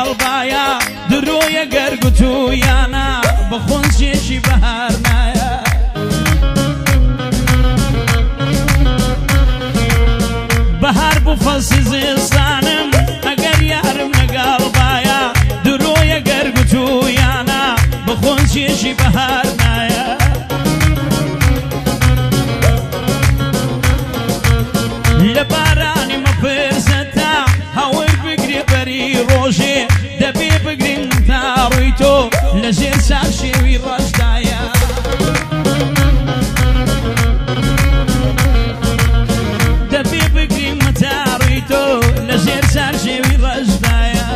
گەڵبایە درۆیە گەرگوتویانە بەخۆنجێکی بەهار نایە بەهار بوو فەسی زستانم ئەگەر یارم لەگەڵبایە درۆیە گەرگوتویانە بەخۆنجێکی بەهار نایە لە بارانی مەپرسەتە هەور بگرێ بەری ڕۆژێ دەبێ بگرین تا ڕووی تۆ لە ژێر سار شێوی ڕەشدایە دەبێ بگرین تا ڕووی تۆ لە ژێر سار شێوی ڕەشدایە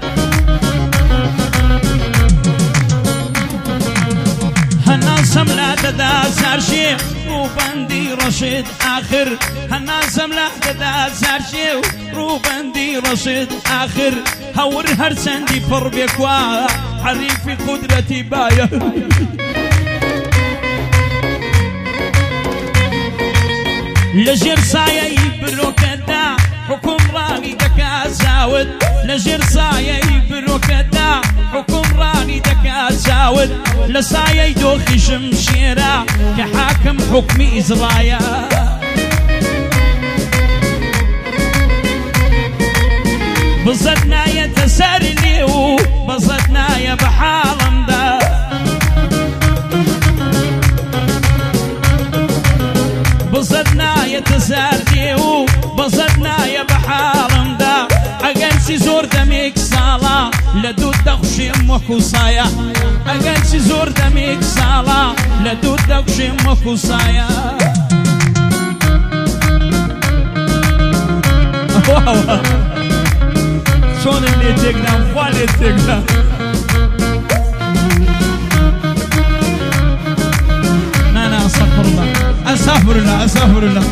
هەناسەم لا دەدا سارشێ ڕووبەندی ڕەشید آخر هەناسەم لا دەدا سارشێ و ڕووبەندی ڕەشید آخر هەور هەرچەندی پڕ بێکوا حەریفی قودرەتی باە لە ژێر سایەی برۆکەتدا حکومڕانی دەکا چاوت لە ژێر سایەی برۆکەتدا حکومڕانی دەکا چاوت لە سایەی دۆخی شمشێرە کە حاکم حکمی ئیزرایە بزەت نایەتە سەر لێ و بەزەت نایە بە حاڵمدا بزەت نایەتە سەر لێ و بەزەت نایە بە حاڵمدا ئەگەرچی زۆر دەمێک ساڵە لە دوو دەخشێم وەکو سایە ئەگەرچی زۆر دەمێک ساڵە لە دوو دەخشێم وەکو سایە چۆنم لێ تێکدام خوا لێ تێکدام نانا ئەستەغفر الله ئەستەغفر الله ئەستەغفر الله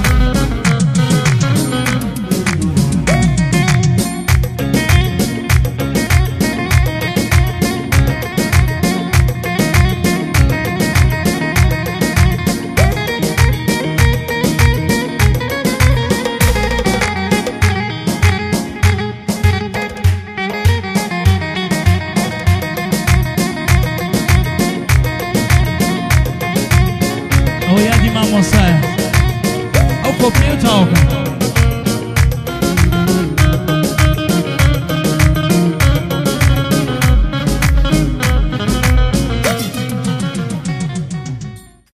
ئەو یادی مامۆستایە ئەو کۆپرێ و تاوەکە